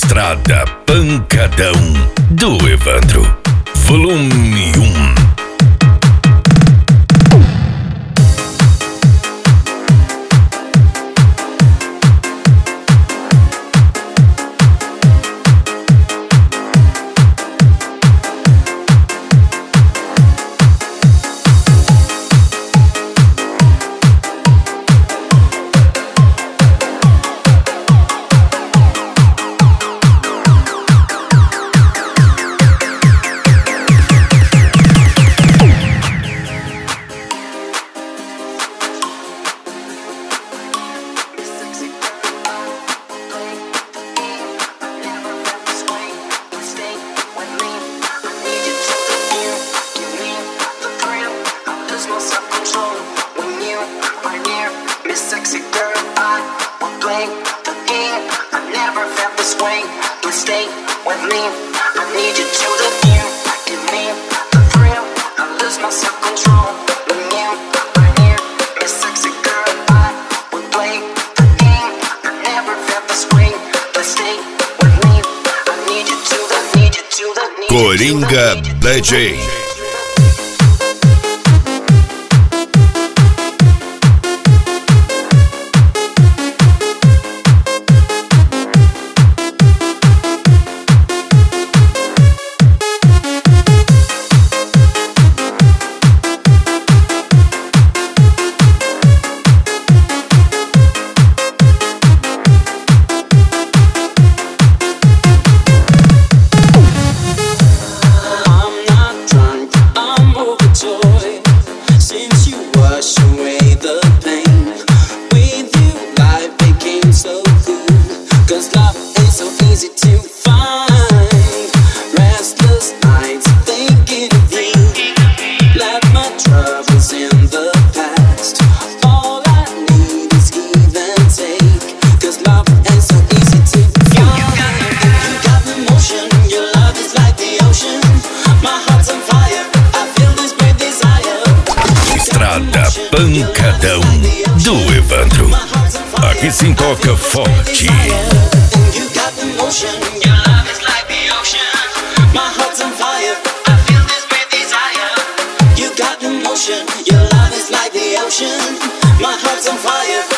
Estrada Pancadão do Evandro, volume 1. Sexy girl, I will play the game. I never felt this way. Please stay with me. I need you to the end. Give me the thrill. I lose my self-control when you are near. Miss Sexy girl, I will play the game. I never felt this way. Please stay with me. I need you to the, need you to the, need Coringa BJ. Pancadão do Evandro. Aqui se toca forte. You got the motion, your love is like the ocean. My heart's on fire, I feel this great desire. You got the motion, your love is like the ocean. My heart's on fire.